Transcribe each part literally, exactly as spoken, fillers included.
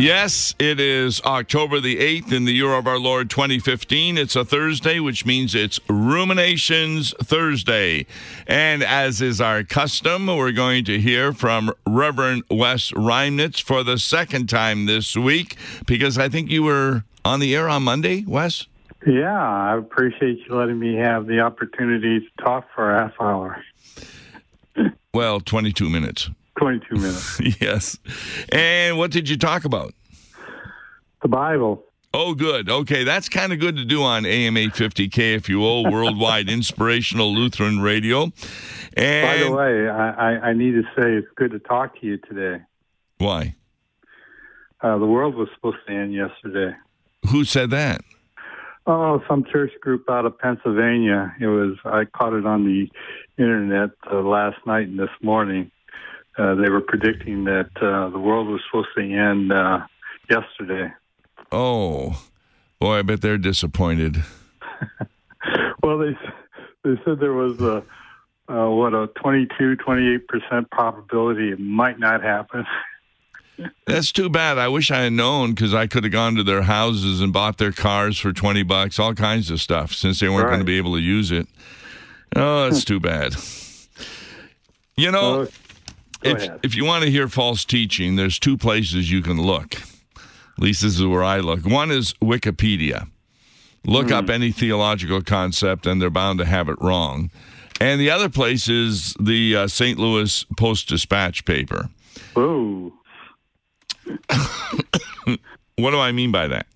Yes, it is October the eighth in the year of our Lord twenty fifteen. It's a Thursday, which means it's Ruminations Thursday. And as is our custom, we're going to hear from Reverend Wes Reimnitz for the second time this week, because I think you were on the air on Monday, Wes? Yeah, I appreciate you letting me have the opportunity to talk for a half hour. Well, twenty-two minutes. twenty-two minutes. Yes. And what did you talk about? The Bible. Oh, good. Okay, that's kind of good to do on A M eight fifty K F U O, Worldwide Inspirational Lutheran Radio. And by the way, I, I, I need to say it's good to talk to you today. Why? Uh, the world was supposed to end yesterday. Who said that? Oh, some church group out of Pennsylvania. It was. I caught it on the internet uh, last night and this morning. Uh, they were predicting that uh, the world was supposed to end uh, yesterday. Oh, boy, I bet they're disappointed. Well, they they said there was a, uh, what, a twenty-two, twenty-eight percent probability it might not happen. That's too bad. I wish I had known, because I could have gone to their houses and bought their cars for twenty bucks, all kinds of stuff, since they weren't right. going to be able to use it. Oh, that's too bad. You know, Well, if, if you want to hear false teaching, there's two places you can look. At least this is where I look. One is Wikipedia. Look mm. up any theological concept, and they're bound to have it wrong. And the other place is the uh, Saint Louis Post-Dispatch paper. Whoa. What do I mean by that?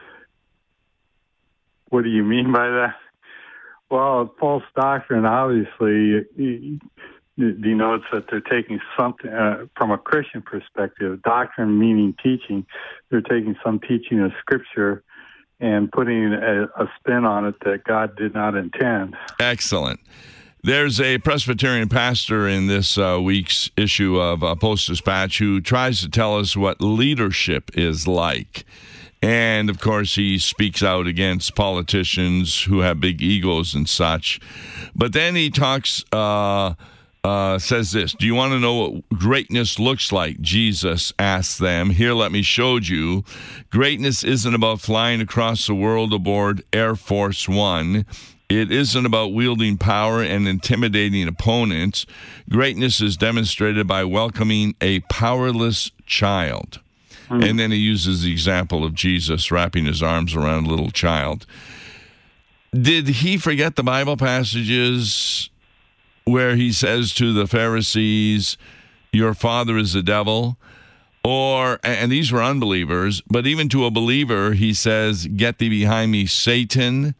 What do you mean by that? Well, false doctrine, obviously, denotes that they're taking something, uh, from a Christian perspective, doctrine meaning teaching, they're taking some teaching of Scripture and putting a, a spin on it that God did not intend. Excellent. There's a Presbyterian pastor in this uh, week's issue of uh, Post-Dispatch who tries to tell us what leadership is like. And, of course, he speaks out against politicians who have big egos and such. But then he talks, uh, uh, says this, do you want to know what greatness looks like? Jesus asked them. Here, let me show you. Greatness isn't about flying across the world aboard Air Force One. It isn't about wielding power and intimidating opponents. Greatness is demonstrated by welcoming a powerless child. Mm. And then he uses the example of Jesus wrapping his arms around a little child. Did he forget the Bible passages where he says to the Pharisees, your father is the devil? Or, and these were unbelievers, but even to a believer, he says, get thee behind me, Satan.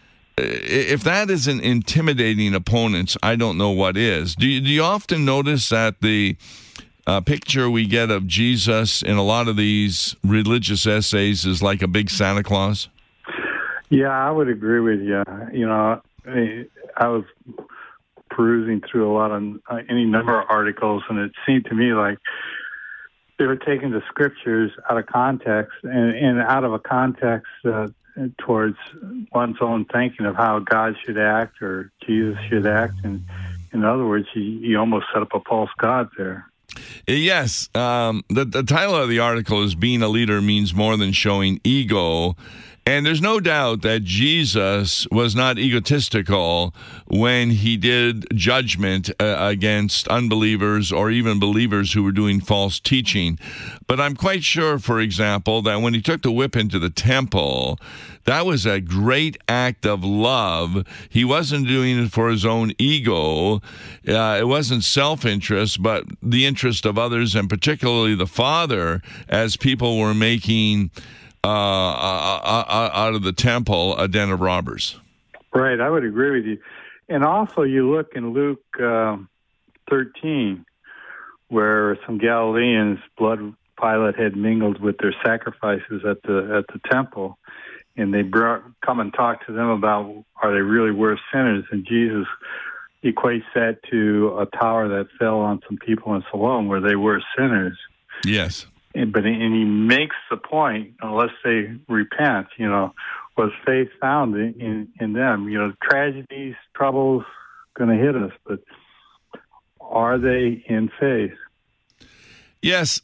If that isn't intimidating opponents, I don't know what is. Do you, do you often notice that the uh, picture we get of Jesus in a lot of these religious essays is like a big Santa Claus? Yeah, I would agree with you. You know, I was perusing through a lot of uh, any number of articles, and it seemed to me like they were taking the Scriptures out of context, and, and out of a context uh, towards one's own thinking of how God should act or Jesus should act. And in other words, you, you almost set up a false God there. Yes. Um, the, the title of the article is Being a Leader Means More Than Showing Ego. And there's no doubt that Jesus was not egotistical when he did judgment uh, against unbelievers or even believers who were doing false teaching. But I'm quite sure, for example, that when he took the whip into the temple, that was a great act of love. He wasn't doing it for his own ego. Uh, it wasn't self-interest, but the interest of others, and particularly the Father, as people were making Uh, uh, uh, out of the temple, a den of robbers. Right, I would agree with you. And also, you look in Luke uh, thirteen, where some Galileans, blood Pilate had mingled with their sacrifices at the at the temple, and they brought, come and talk to them about, are they really worse sinners? And Jesus equates that to a tower that fell on some people in Siloam, where they were sinners. Yes. And, but and he makes the point, unless they repent, you know, was faith found in, in, in them? You know, tragedies, troubles, going to hit us, but are they in faith? Yes.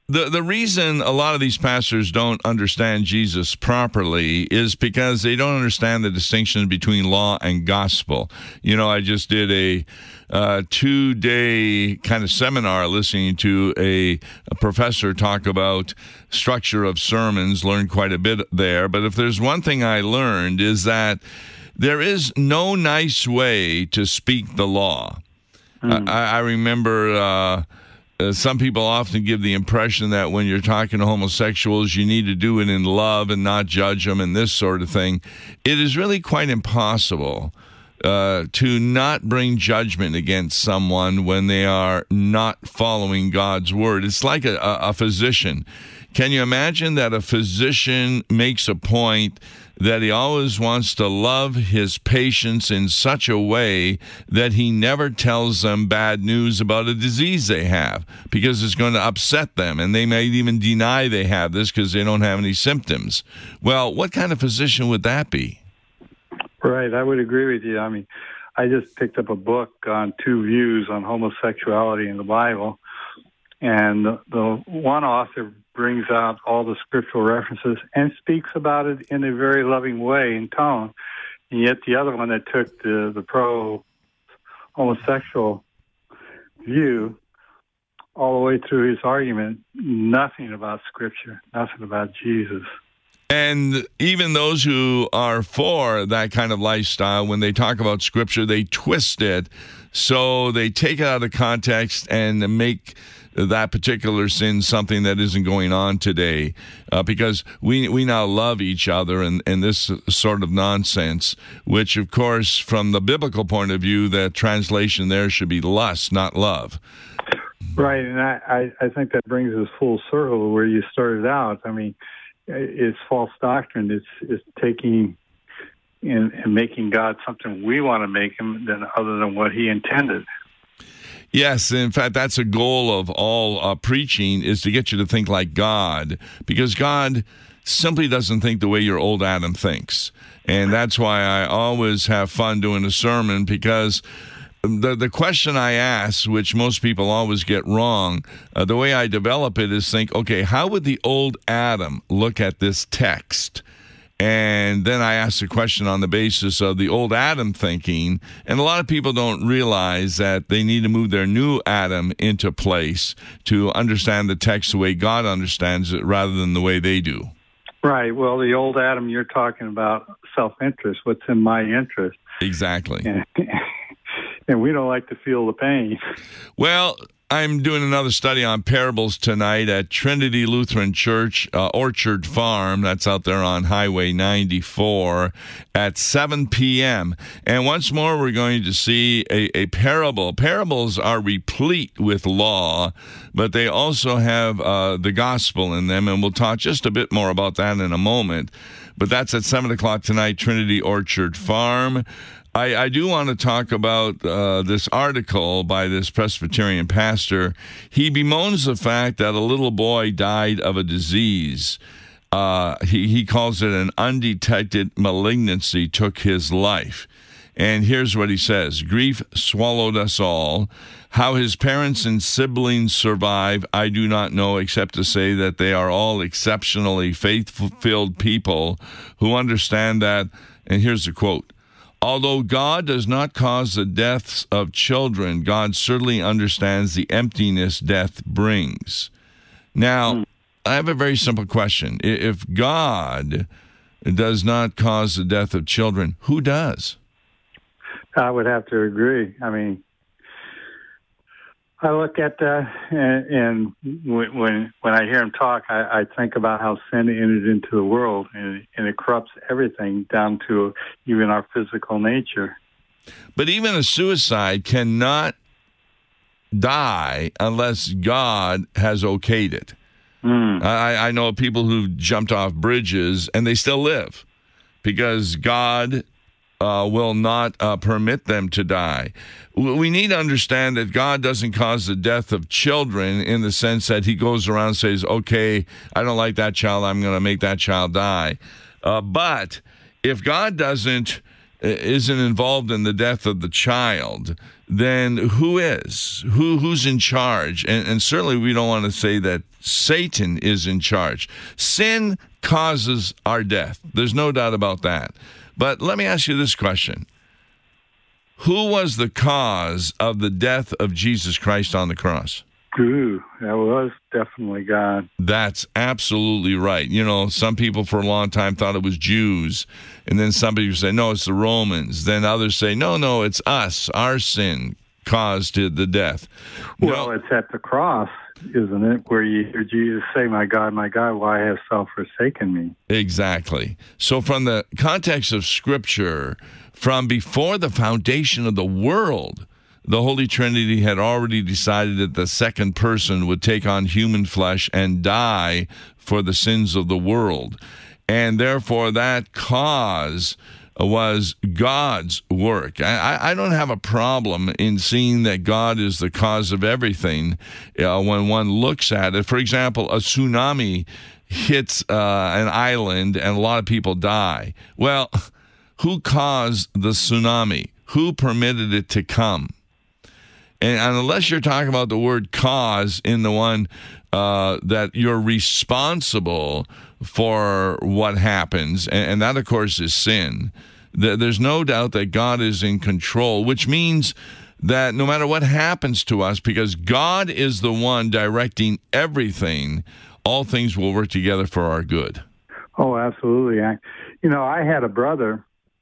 The the reason a lot of these pastors don't understand Jesus properly is because they don't understand the distinction between law and gospel. You know, I just did a uh, two-day kind of seminar listening to a, a professor talk about structure of sermons, learned quite a bit there. But if there's one thing I learned is that there is no nice way to speak the law. Mm. I, I remember... Uh, Uh, some people often give the impression that when you're talking to homosexuals, you need to do it in love and not judge them and this sort of thing. It is really quite impossible uh, to not bring judgment against someone when they are not following God's word. It's like a, a, a physician. Can you imagine that a physician makes a point that he always wants to love his patients in such a way that he never tells them bad news about a disease they have because it's going to upset them, and they may even deny they have this because they don't have any symptoms. Well, what kind of physician would that be? Right, I would agree with you. I mean, I just picked up a book on two views on homosexuality in the Bible, and the, the one author brings out all the scriptural references and speaks about it in a very loving way and tone. And yet the other one that took the, the pro-homosexual view all the way through his argument, nothing about Scripture, nothing about Jesus. And even those who are for that kind of lifestyle, when they talk about Scripture, they twist it so they take it out of context and make that particular sin something that isn't going on today, uh, because we we now love each other and, and this sort of nonsense, which, of course, from the biblical point of view, the translation there should be lust, not love. Right, and I, I, I think that brings us full circle where you started out. I mean, it's false doctrine. It's, it's taking and, and making God something we want to make him than other than what he intended. Yes, in fact, that's a goal of all uh, preaching, is to get you to think like God, because God simply doesn't think the way your old Adam thinks. And that's why I always have fun doing a sermon, because the the question I ask, which most people always get wrong, uh, the way I develop it is think, okay, how would the old Adam look at this text? And then I ask the question on the basis of the old Adam thinking. And a lot of people don't realize that they need to move their new Adam into place to understand the text the way God understands it rather than the way they do. Right. Well, the old Adam, you're talking about self-interest, what's in my interest. Exactly. And, and we don't like to feel the pain. Well, I'm doing another study on parables tonight at Trinity Lutheran Church, uh, Orchard Farm. That's out there on Highway ninety-four at seven p.m. And once more, we're going to see a, a parable. Parables are replete with law, but they also have uh, the gospel in them, and we'll talk just a bit more about that in a moment. But that's at seven o'clock tonight, Trinity Orchard Farm. I, I do want to talk about uh, this article by this Presbyterian pastor. He bemoans the fact that a little boy died of a disease. Uh, he, he calls it an undetected malignancy took his life. And here's what he says. Grief swallowed us all. How his parents and siblings survive, I do not know, except to say that they are all exceptionally faith-filled people who understand that, and here's the quote, although God does not cause the deaths of children, God certainly understands the emptiness death brings. Now, I have a very simple question. If God does not cause the death of children, who does? I would have to agree. I mean, I look at that, and, and when when I hear him talk, I, I think about how sin entered into the world, and, and it corrupts everything down to even our physical nature. But even a suicide cannot die unless God has okayed it. Mm. I, I know people who've jumped off bridges, and they still live because God Uh, will not uh, permit them to die. We need to understand that God doesn't cause the death of children in the sense that he goes around and says, okay, I don't like that child, I'm going to make that child die. Uh, but if God doesn't isn't involved in the death of the child, then who is? Who who's in charge? And, and certainly we don't want to say that Satan is in charge. Sin causes our death. There's no doubt about that. But let me ask you this question. Who was the cause of the death of Jesus Christ on the cross? Ooh, that was definitely God. That's absolutely right. You know, some people for a long time thought it was Jews, and then some people say, no, it's the Romans. Then others say, no, no, it's us. Our sin caused the death. Well, no. It's at the cross, isn't it, where you hear Jesus say, my God, my God, why hast thou forsaken me? Exactly. So from the context of Scripture, from before the foundation of the world, the Holy Trinity had already decided that the second person would take on human flesh and die for the sins of the world. And therefore, that cause was God's work. I, I don't have a problem in seeing that God is the cause of everything uh, when one looks at it. For example, a tsunami hits uh, an island and a lot of people die. Well, who caused the tsunami? Who permitted it to come? And, and unless you're talking about the word cause in the one uh, that you're responsible for what happens, and, and that, of course, is sin, th- there's no doubt that God is in control, which means that no matter what happens to us, because God is the one directing everything, all things will work together for our good. Oh, absolutely. I, you know, I had a brother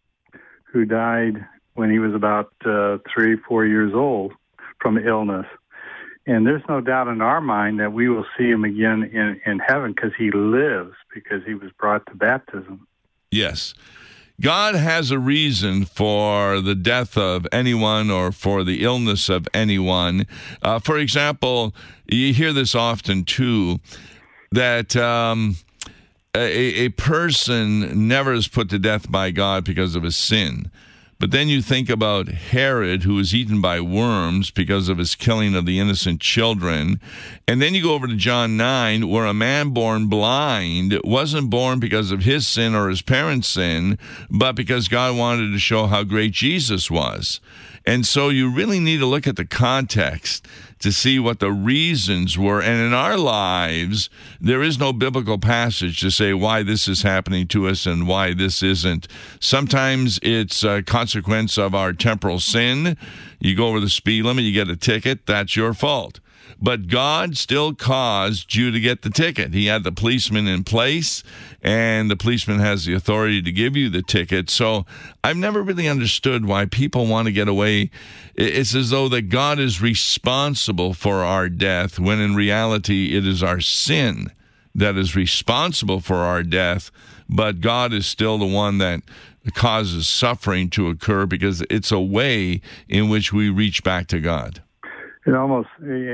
who died when he was about uh, three, four years old from illness. And there's no doubt in our mind that we will see him again in, in heaven because he lives, because he was brought to baptism. Yes. God has a reason for the death of anyone or for the illness of anyone. Uh, for example, you hear this often too, that um, a, a person never is put to death by God because of his sin. But then you think about Herod, who was eaten by worms because of his killing of the innocent children. And then you go over to John nine, where a man born blind wasn't born because of his sin or his parents' sin, but because God wanted to show how great Jesus was. And so you really need to look at the context to see what the reasons were. And in our lives, there is no biblical passage to say why this is happening to us and why this isn't. Sometimes it's a consequence of our temporal sin. You go over the speed limit, you get a ticket, that's your fault. But God still caused you to get the ticket. He had the policeman in place, and the policeman has the authority to give you the ticket. So I've never really understood why people want to get away. It's as though that God is responsible for our death, when in reality it is our sin that is responsible for our death. But God is still the one that causes suffering to occur, because it's a way in which we reach back to God. It almost,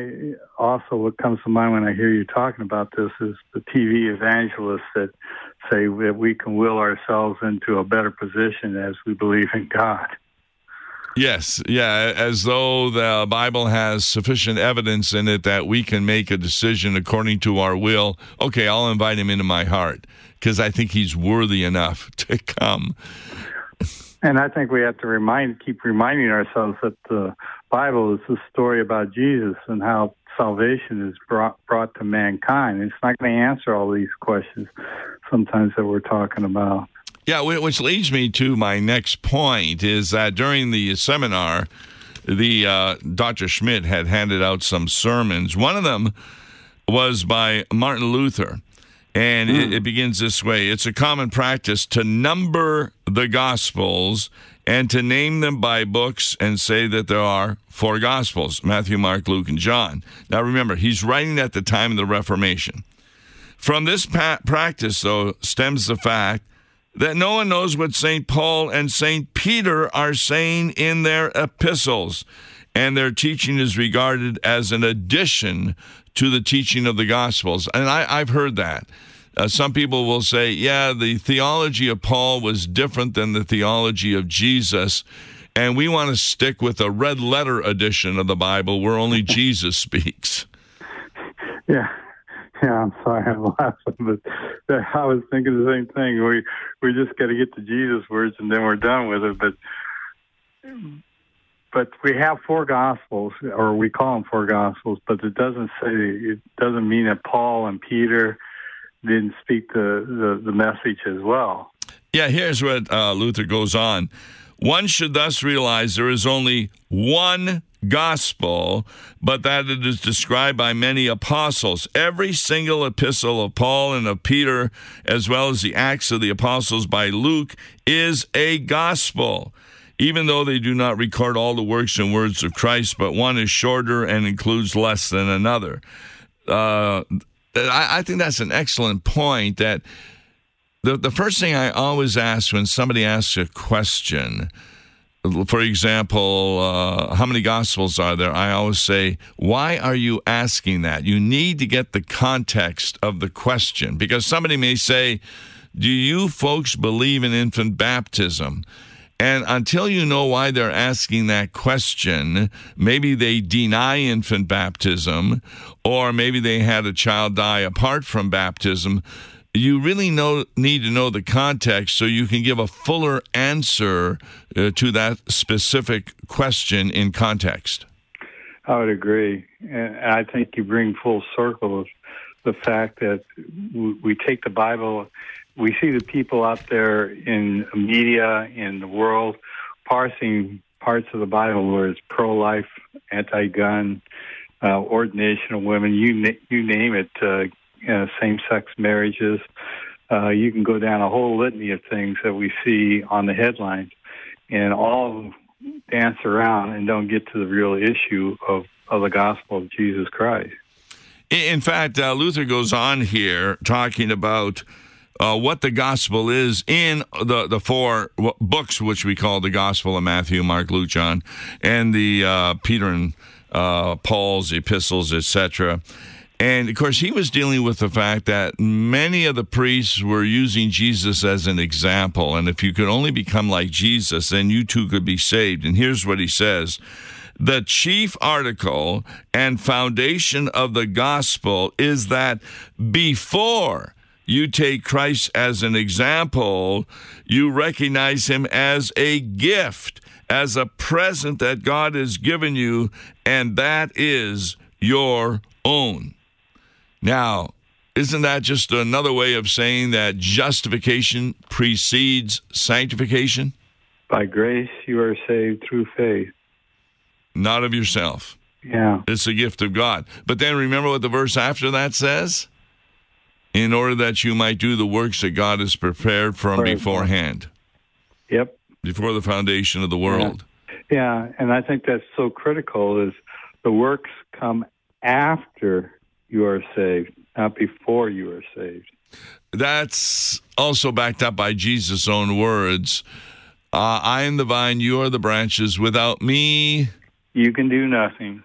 also what comes to mind when I hear you talking about this is the T V evangelists that say that we can will ourselves into a better position as we believe in God. Yes, yeah, as though the Bible has sufficient evidence in it that we can make a decision according to our will. Okay, I'll invite him into my heart because I think he's worthy enough to come. And I think we have to remind, keep reminding ourselves that the Bible is a story about Jesus and how salvation is brought, brought to mankind. It's not going to answer all these questions sometimes that we're talking about. Yeah, which leads me to my next point, is that during the seminar, the uh, Doctor Schmidt had handed out some sermons. One of them was by Martin Luther. And mm. it, it begins this way. It's a common practice to number the Gospels and to name them by books and say that there are four Gospels, Matthew, Mark, Luke, and John. Now remember, he's writing at the time of the Reformation. From this pa- practice, though, stems the fact that no one knows what Saint Paul and Saint Peter are saying in their epistles, and their teaching is regarded as an addition to the teaching of the Gospels. And I, I've heard that. Uh, some people will say, yeah, the theology of Paul was different than the theology of Jesus, and we want to stick with a red letter edition of the Bible where only Jesus speaks. Yeah. Yeah, I'm sorry, I'm laughing, but I was thinking the same thing. We we just got to get to Jesus words, and then we're done with it. But but we have four gospels, or we call them four gospels, but it doesn't say it doesn't mean that Paul and Peter didn't speak the the, the message as well. Yeah, here's what uh, Luther goes on. One should thus realize there is only one gospel, but that it is described by many apostles. Every single epistle of Paul and of Peter, as well as the Acts of the Apostles by Luke, is a gospel, even though they do not record all the works and words of Christ, but one is shorter and includes less than another. Uh, I, I think that's an excellent point, that The the first thing I always ask when somebody asks a question, for example, uh, how many Gospels are there? I always say, why are you asking that? You need to get the context of the question, because somebody may say, do you folks believe in infant baptism? And until you know why they're asking that question, maybe they deny infant baptism, or maybe they had a child die apart from baptism. You really know, need to know the context so you can give a fuller answer uh, to that specific question in context. I would agree. And I think you bring full circle of the fact that we take the Bible, we see the people out there in media, in the world, parsing parts of the Bible where it's pro-life, anti-gun, uh, ordination of women, you, na- you name it, uh, Uh, same-sex marriages. Uh, you can go down a whole litany of things that we see on the headlines, and all dance around and don't get to the real issue of, of the gospel of Jesus Christ. In fact, uh, Luther goes on here talking about uh, what the gospel is in the, the four books, which we call the Gospel of Matthew, Mark, Luke, John, and the uh, Peter and uh, Paul's epistles, et cetera. And, of course, he was dealing with the fact that many of the priests were using Jesus as an example. And if you could only become like Jesus, then you too could be saved. And here's what he says. The chief article and foundation of the gospel is that before you take Christ as an example, you recognize him as a gift, as a present that God has given you, and that is your own. Now, isn't that just another way of saying that justification precedes sanctification? By grace, you are saved through faith. Not of yourself. Yeah. It's a gift of God. But then remember what the verse after that says? In order that you might do the works that God has prepared from Right. beforehand. Yep. Before the foundation of the world. Yeah. yeah, and I think that's so critical is the works come after you are saved, not before you are saved. That's also backed up by Jesus' own words. Uh, I am the vine, you are the branches. Without me, you can do nothing.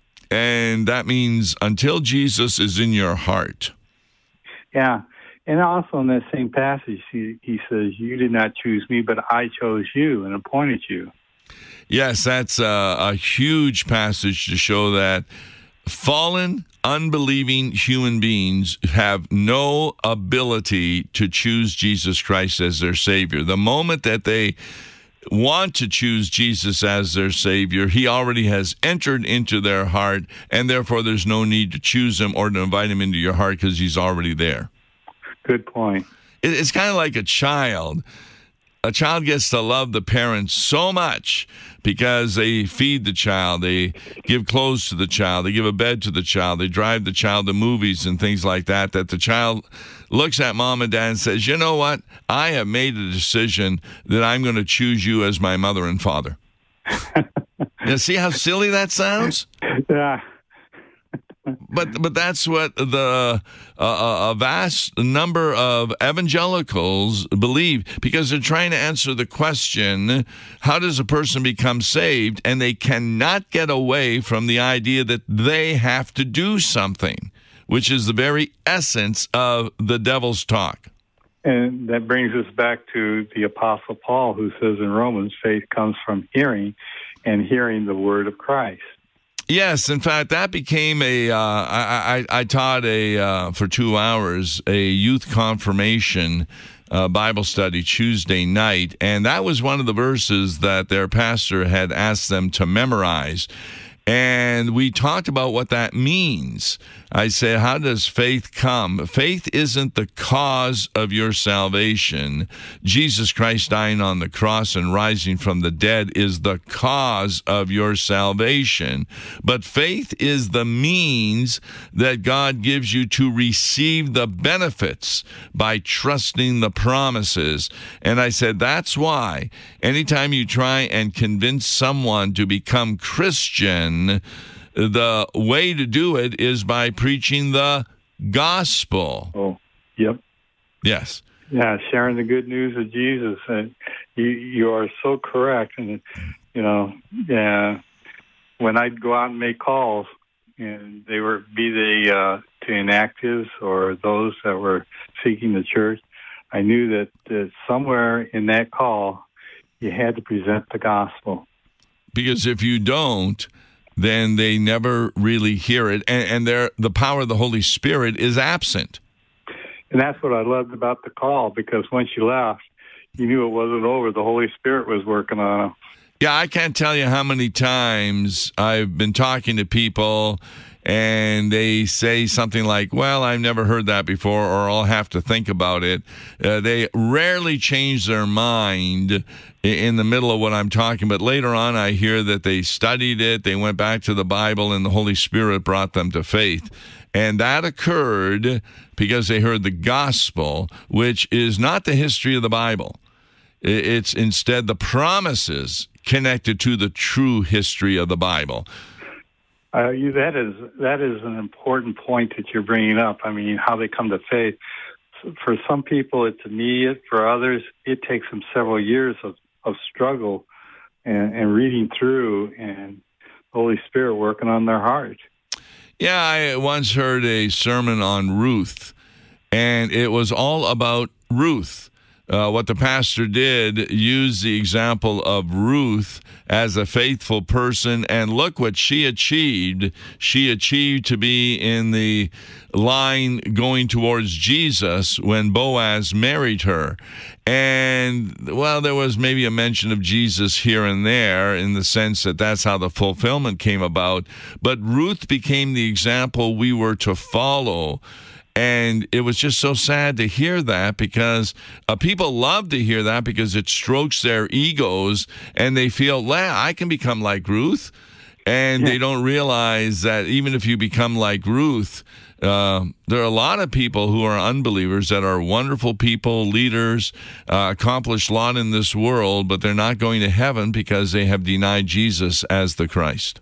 And that means until Jesus is in your heart. Yeah. And also in that same passage, he, he says, you did not choose me, but I chose you and appointed you. Yes, that's a, a huge passage to show that fallen, unbelieving human beings have no ability to choose Jesus Christ as their Savior. The moment that they want to choose Jesus as their Savior, he already has entered into their heart, and therefore there's no need to choose him or to invite him into your heart because he's already there. Good point. It's kind of like a child. A child gets to love the parents so much because they feed the child, they give clothes to the child, they give a bed to the child, they drive the child to movies and things like that, that the child looks at mom and dad and says, you know what? I have made a decision that I'm going to choose you as my mother and father. You see how silly that sounds? Yeah. But but that's what the uh, a vast number of evangelicals believe, because they're trying to answer the question, how does a person become saved? And they cannot get away from the idea that they have to do something, which is the very essence of the devil's talk. And that brings us back to the Apostle Paul, who says in Romans, faith comes from hearing, and hearing the word of Christ. Yes, in fact, that became a. Uh, I, I I taught a uh, for two hours a youth confirmation uh, Bible study Tuesday night, and that was one of the verses that their pastor had asked them to memorize. And we talked about what that means. I said, how does faith come? Faith isn't the cause of your salvation. Jesus Christ dying on the cross and rising from the dead is the cause of your salvation. But faith is the means that God gives you to receive the benefits by trusting the promises. And I said, that's why anytime you try and convince someone to become Christian, the way to do it is by preaching the gospel. Oh, yep. Yes. Yeah, sharing the good news of Jesus. And you you are so correct. And, you know, yeah, when I'd go out and make calls, and they were, be they uh, to inactives or those that were seeking the church, I knew that, that somewhere in that call, you had to present the gospel. Because if you don't, then they never really hear it, and, and there, the power of the Holy Spirit is absent. And that's what I loved about the call, because once you left, you knew it wasn't over. The Holy Spirit was working on them. Yeah, I can't tell you how many times I've been talking to people, and they say something like, well, I've never heard that before, or I'll have to think about it. Uh, they rarely change their mind in the middle of what I'm talking, but later on I hear that they studied it, they went back to the Bible, and the Holy Spirit brought them to faith. And that occurred because they heard the gospel, which is not the history of the Bible. It's instead the promises connected to the true history of the Bible. Uh, you, that is that is an important point that you're bringing up. I mean, how they come to faith. For some people, it's immediate. For others, it takes them several years of, of struggle and, and reading through, and the Holy Spirit working on their heart. Yeah, I once heard a sermon on Ruth, and it was all about Ruth. Uh, what the pastor did, use the example of Ruth as a faithful person, and look what she achieved. She achieved to be in the line going towards Jesus when Boaz married her. And, well, there was maybe a mention of Jesus here and there in the sense that that's how the fulfillment came about. But Ruth became the example we were to follow. And it was just so sad to hear that, because uh, people love to hear that because it strokes their egos and they feel, well, I can become like Ruth. And yeah. They don't realize that even if you become like Ruth, uh, there are a lot of people who are unbelievers that are wonderful people, leaders, uh, accomplished a lot in this world, but they're not going to heaven because they have denied Jesus as the Christ.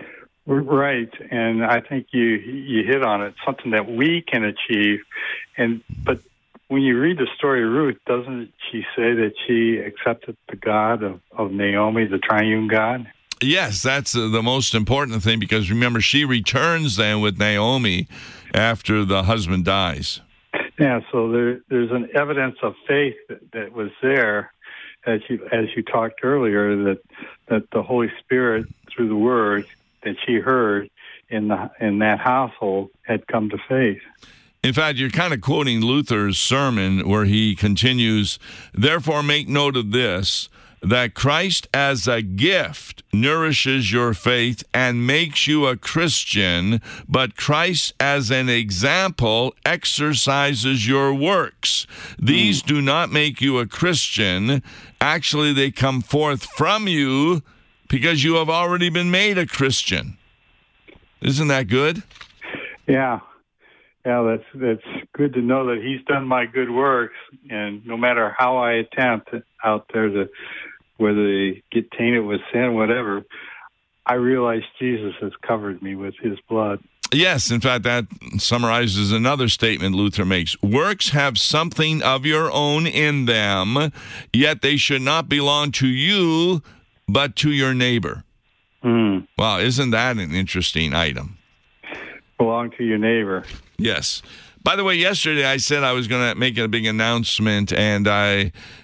Right, and I think you you hit on it, something that we can achieve. And but when you read the story of Ruth, doesn't she say that she accepted the God of, of Naomi, the triune God? Yes, that's uh, the most important thing, because remember, she returns then with Naomi after the husband dies. Yeah, so there, there's an evidence of faith that, that was there, as you as you talked earlier, that that the Holy Spirit, through the Word that she heard in the in that household, had come to faith. In fact, you're kind of quoting Luther's sermon where he continues, therefore make note of this, that Christ as a gift nourishes your faith and makes you a Christian, but Christ as an example exercises your works. These mm. do not make you a Christian. Actually, they come forth from you because you have already been made a Christian. Isn't that good? Yeah. Yeah, that's that's good to know that he's done my good works, and no matter how I attempt out there to, whether they get tainted with sin, whatever, I realize Jesus has covered me with his blood. Yes, in fact, that summarizes another statement Luther makes. Works have something of your own in them, yet they should not belong to you, but to your neighbor. Mm. Wow, isn't that an interesting item? Belong to your neighbor. Yes. By the way, yesterday I said I was going to make a big announcement, and I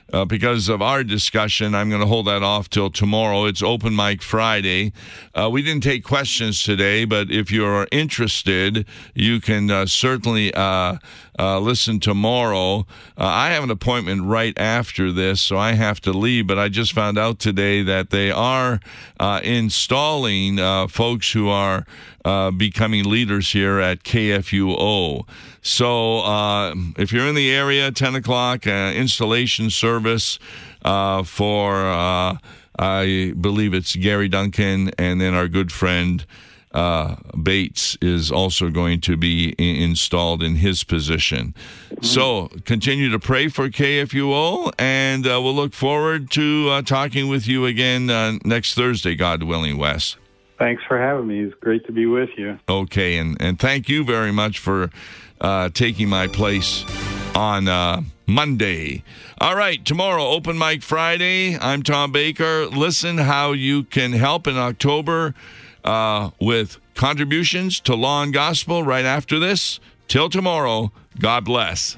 uh, because of our discussion, I'm going to hold that off till tomorrow. It's Open Mic Friday. Uh, we didn't take questions today, but if you're interested, you can uh, certainly uh, uh, listen tomorrow. Uh, I have an appointment right after this, so I have to leave, but I just found out today that they are uh, installing uh, folks who are uh, becoming leaders here at K F U O. So uh, if you're in the area, ten o'clock, uh, installation service uh, for, uh, I believe it's Gary Duncan, and then our good friend uh, Bates is also going to be I- installed in his position. Mm-hmm. So continue to pray for K F U O, and uh, we'll look forward to uh, talking with you again uh, next Thursday, God willing, Wes. Thanks for having me. It's great to be with you. Okay, and, and thank you very much for uh, taking my place on uh, Monday. All right, tomorrow, Open Mic Friday. I'm Tom Baker. Listen how you can help in October uh, with contributions to Law and Gospel right after this. Till tomorrow, God bless.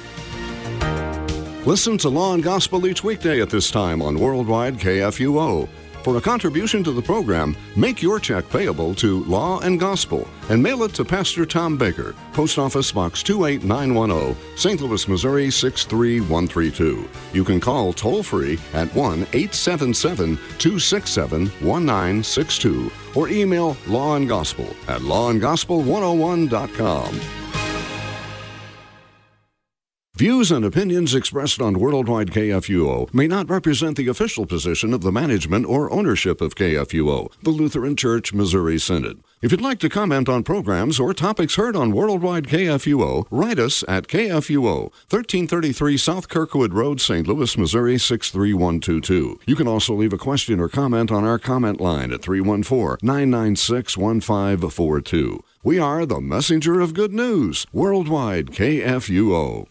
Listen to Law and Gospel each weekday at this time on Worldwide K F U O. For a contribution to the program, make your check payable to Law and Gospel and mail it to Pastor Tom Baker, Post Office Box two eight nine one zero, Saint Louis, Missouri six three one three two. You can call toll-free at one eight seven seven, two six seven, one nine six two or email Law and Gospel at law and gospel one oh one dot com. Views and opinions expressed on Worldwide K F U O may not represent the official position of the management or ownership of K F U O, the Lutheran Church Missouri Synod. If you'd like to comment on programs or topics heard on Worldwide K F U O, write us at K F U O, thirteen thirty-three South Kirkwood Road, Saint Louis, Missouri six three one two two. You can also leave a question or comment on our comment line at three one four, nine nine six, one five four two. We are the messenger of good news, Worldwide K F U O.